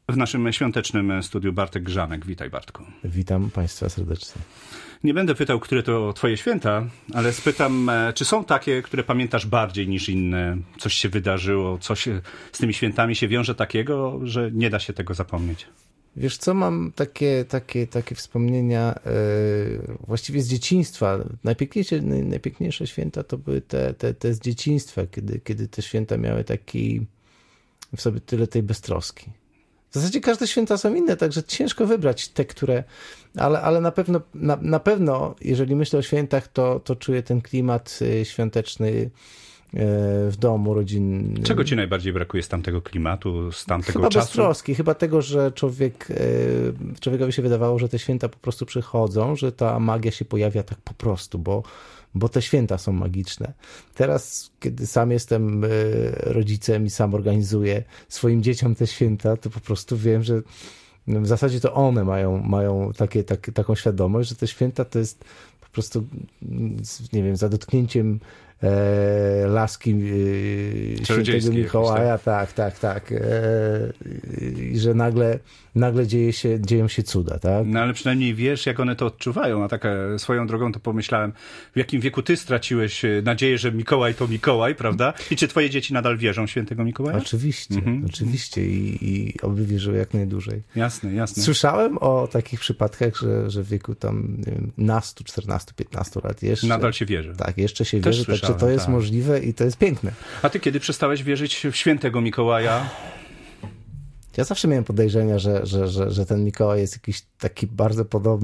W naszym świątecznym studiu Bartek Grzamek. Witaj, Bartku. Witam Państwa serdecznie. Nie będę pytał, które to twoje święta, ale spytam, czy są takie, które pamiętasz bardziej niż inne? Coś się wydarzyło, coś z tymi świętami się wiąże takiego, że nie da się tego zapomnieć? Wiesz co, mam takie wspomnienia właściwie z dzieciństwa. Najpiękniejsze święta to były te z dzieciństwa, kiedy te święta miały taki w sobie tyle tej beztroski. W zasadzie każde święta są inne, także ciężko wybrać te, które... Ale na pewno, jeżeli myślę o świętach, to czuję ten klimat świąteczny w domu rodzinnym. Czego ci najbardziej brakuje z tamtego klimatu, z tamtego chyba czasu? Beztroski, chyba tego, że człowiekowi się wydawało, że te święta po prostu przychodzą, że ta magia się pojawia tak po prostu, bo te święta są magiczne. Teraz, kiedy sam jestem rodzicem i sam organizuję swoim dzieciom te święta, to po prostu wiem, że w zasadzie to one mają taką świadomość, że te święta to jest po prostu, nie wiem, za dotknięciem laski świętego Mikołaja, tak. I że nagle dzieją się cuda, tak? No ale przynajmniej wiesz, jak one to odczuwają. A tak swoją drogą to pomyślałem, w jakim wieku ty straciłeś nadzieję, że Mikołaj to Mikołaj, prawda? I czy twoje dzieci nadal wierzą w świętego Mikołaja? Oczywiście i oby wierzyły jak najdłużej. Jasne. Słyszałem o takich przypadkach, że w wieku tam, nie wiem, 12, 14, 15 lat jeszcze... Nadal się wierzy. Tak, jeszcze się Też wierzy, słyszałem, także to jest możliwe i to jest piękne. A ty kiedy przestałeś wierzyć w świętego Mikołaja? Ja zawsze miałem podejrzenia, że ten Mikołaj jest jakiś taki bardzo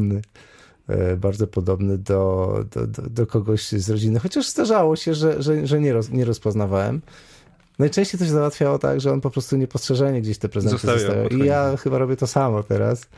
podobny do kogoś z rodziny, chociaż zdarzało się, że nie rozpoznawałem. Najczęściej to się załatwiało tak, że on po prostu niepostrzeżenie gdzieś te prezenty zostawiał. I ja chyba robię to samo teraz.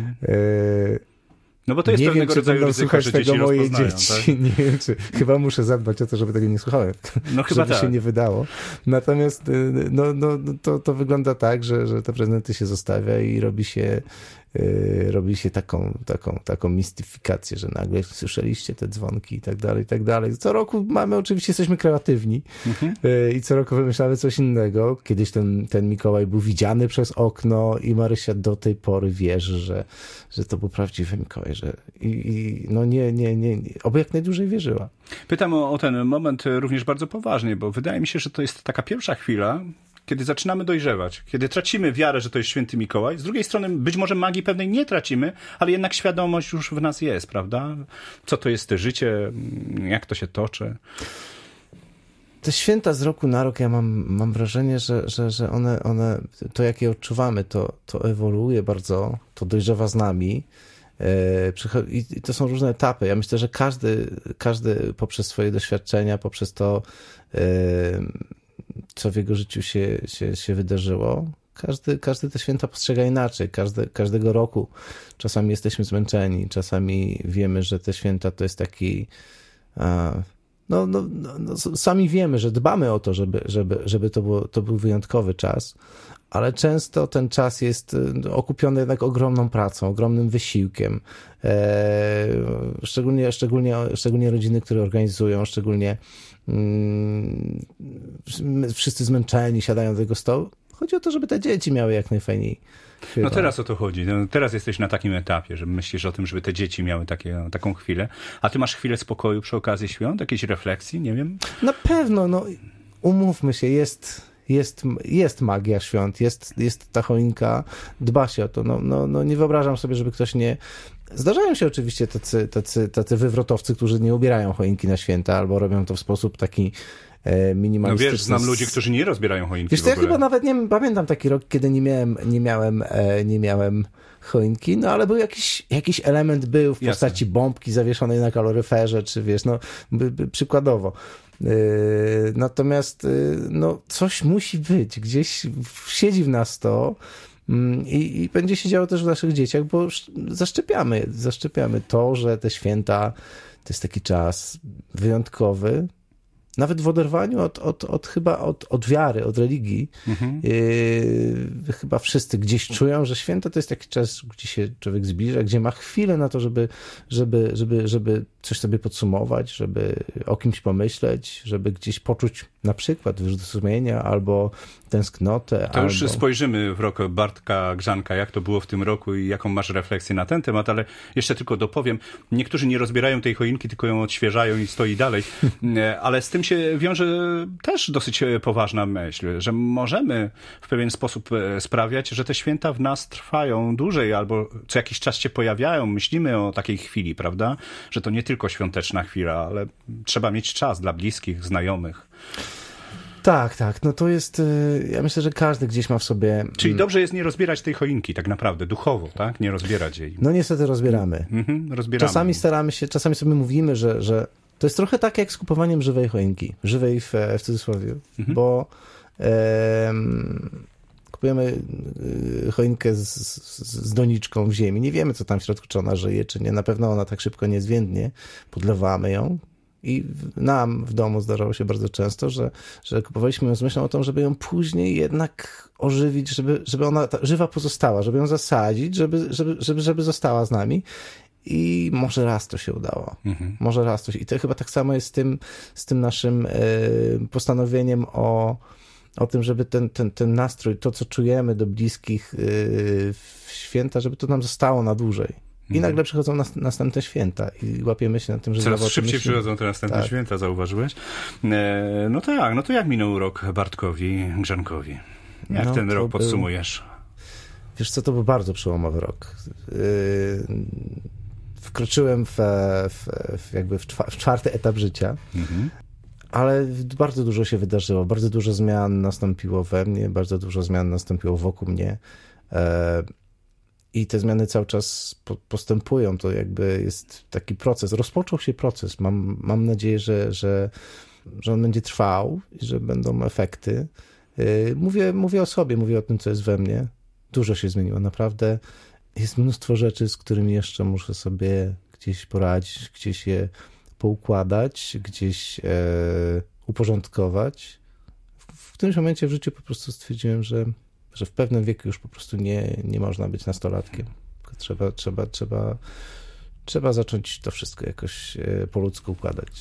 No bo to jest pewnego rodzaju ryzyko, że dzieci moje rozpoznają, dzieci. tak? Nie wiem, czy chyba muszę zadbać o to, żeby tego nie słuchałem. No chyba żeby tak. się nie wydało. Natomiast to wygląda tak, że te prezenty się zostawia i robi się taką mistyfikację, że nagle słyszeliście te dzwonki i tak dalej. Co roku oczywiście jesteśmy kreatywni i co roku wymyślamy coś innego. Kiedyś ten Mikołaj był widziany przez okno i Marysia do tej pory wierzy, że to był prawdziwy Mikołaj, oby jak najdłużej wierzyła. Pytam o ten moment również bardzo poważnie, bo wydaje mi się, że to jest taka pierwsza chwila, kiedy zaczynamy dojrzewać, kiedy tracimy wiarę, że to jest święty Mikołaj. Z drugiej strony być może magii pewnej nie tracimy, ale jednak świadomość już w nas jest, prawda? Co to jest życie, jak to się toczy. Te święta z roku na rok, ja mam wrażenie, że one to jak je odczuwamy, to ewoluuje bardzo, to dojrzewa z nami. I to są różne etapy. Ja myślę, że każdy poprzez swoje doświadczenia, poprzez to, co w jego życiu się wydarzyło, każdy te święta postrzega inaczej. Każdego roku czasami jesteśmy zmęczeni, czasami wiemy, że te święta to jest taki... sami wiemy, że dbamy o to, żeby to był wyjątkowy czas, ale często ten czas jest okupiony jednak ogromną pracą, ogromnym wysiłkiem. Szczególnie rodziny, które organizują, szczególnie wszyscy zmęczeni siadają do tego stołu. Chodzi o to, żeby te dzieci miały jak najfajniej. Chyba. No teraz o to chodzi. No, teraz jesteś na takim etapie, że myślisz o tym, żeby te dzieci miały taką chwilę. A ty masz chwilę spokoju przy okazji świąt? Jakiejś refleksji? Nie wiem. Na pewno, umówmy się, jest magia świąt, jest ta choinka, dba się o to. Nie wyobrażam sobie, żeby ktoś nie... Zdarzają się oczywiście tacy wywrotowcy, którzy nie ubierają choinki na święta albo robią to w sposób taki minimalistyczny. No wiesz, znam ludzi, którzy nie rozbierają choinki. Wiesz, to ja chyba nawet nie pamiętam taki rok, kiedy nie miałem choinki, ale był jakiś element w postaci bombki zawieszonej na kaloryferze, czy wiesz, przykładowo. Natomiast coś musi być, gdzieś siedzi w nas to i będzie się działo też w naszych dzieciach, bo zaszczepiamy to, że te święta to jest taki czas wyjątkowy, nawet w oderwaniu od wiary, od religii. Chyba wszyscy gdzieś czują, że święto to jest taki czas, gdzie się człowiek zbliża, gdzie ma chwilę na to, żeby coś sobie podsumować, żeby o kimś pomyśleć, żeby gdzieś poczuć na przykład wyrzut sumienia albo tęsknotę. To już spojrzymy w rok Bartka Grzanka, jak to było w tym roku i jaką masz refleksję na ten temat, ale jeszcze tylko dopowiem, niektórzy nie rozbierają tej choinki, tylko ją odświeżają i stoi dalej, ale z tym się wiąże też dosyć poważna myśl, że możemy w pewien sposób sprawiać, że te święta w nas trwają dłużej albo co jakiś czas się pojawiają, myślimy o takiej chwili, prawda? Że to nie tylko świąteczna chwila, ale trzeba mieć czas dla bliskich, znajomych. Tak, no to jest, ja myślę, że każdy gdzieś ma w sobie... Czyli dobrze jest nie rozbierać tej choinki tak naprawdę, duchowo, tak? Nie rozbierać jej. No niestety rozbieramy. Rozbieramy. Czasami staramy się, czasami sobie mówimy, że to jest trochę tak jak z kupowaniem żywej choinki. Żywej w cudzysłowie, bo kupujemy choinkę z doniczką w ziemi. Nie wiemy, co tam w środku, czy ona żyje, czy nie. Na pewno ona tak szybko nie zwiędnie. Podlewamy ją. I nam w domu zdarzało się bardzo często, że kupowaliśmy ją z myślą o tym, żeby ją później jednak ożywić, żeby ona żywa pozostała, żeby ją zasadzić, żeby została z nami. I może raz to się udało. Może raz to się... I to chyba tak samo jest z tym naszym postanowieniem o tym, żeby ten nastrój, to co czujemy do bliskich w święta, żeby to nam zostało na dłużej. I nagle przychodzą następne święta i łapiemy się na tym, że... Coraz szybciej przychodzą te następne święta, zauważyłeś? No tak, no to jak minął rok Bartkowi Grzankowi? Jak ten rok podsumujesz? Wiesz co, to był bardzo przełomowy rok. Wkroczyłem w czwarty etap życia, ale bardzo dużo się wydarzyło, bardzo dużo zmian nastąpiło we mnie, bardzo dużo zmian nastąpiło wokół mnie. I te zmiany cały czas postępują. To jakby jest taki proces. Rozpoczął się proces. Mam nadzieję, że on będzie trwał i że będą efekty. Mówię o sobie, mówię o tym, co jest we mnie. Dużo się zmieniło, naprawdę. Jest mnóstwo rzeczy, z którymi jeszcze muszę sobie gdzieś poradzić, gdzieś je poukładać, gdzieś uporządkować. W którymś momencie w życiu po prostu stwierdziłem, że w pewnym wieku już po prostu nie można być nastolatkiem. Trzeba zacząć to wszystko jakoś po ludzku układać.